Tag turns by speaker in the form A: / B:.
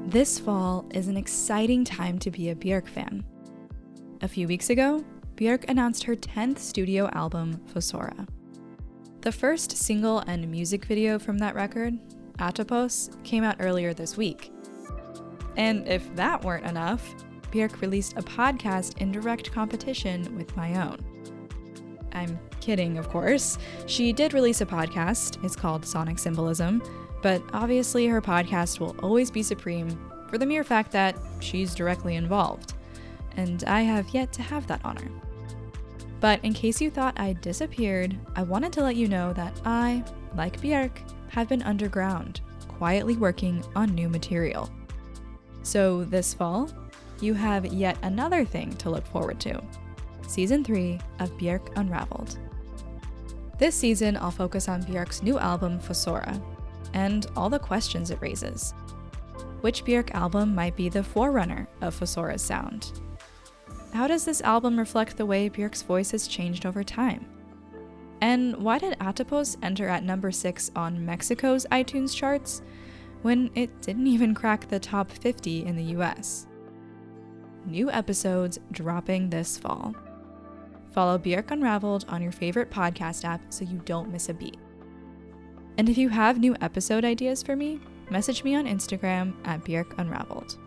A: This fall is an exciting time to be a Björk fan. A few weeks ago, Björk announced her 10th studio album, Fossora. The first single and music video from that record, Atopos, came out earlier this week. And if that weren't enough, Björk released a podcast in direct competition with my own. I'm kidding, of course. She did release a podcast, it's called Sonic Symbolism, but obviously her podcast will always be supreme for the mere fact that she's directly involved. And I have yet to have that honor. But in case you thought I disappeared, I wanted to let you know that I, like Björk, have been underground, quietly working on new material. So this fall, you have yet another thing to look forward to. Season 3 of Björk Unraveled. This season, I'll focus on Björk's new album, Fossora, and all the questions it raises. Which Björk album might be the forerunner of Fossora's sound? How does this album reflect the way Björk's voice has changed over time? And why did Atopos enter at number 6 on Mexico's iTunes charts when it didn't even crack the top 50 in the US? New episodes dropping this fall. Follow Björk Unraveled on your favorite podcast app so you don't miss a beat. And if you have new episode ideas for me, message me on Instagram at Björk Unraveled.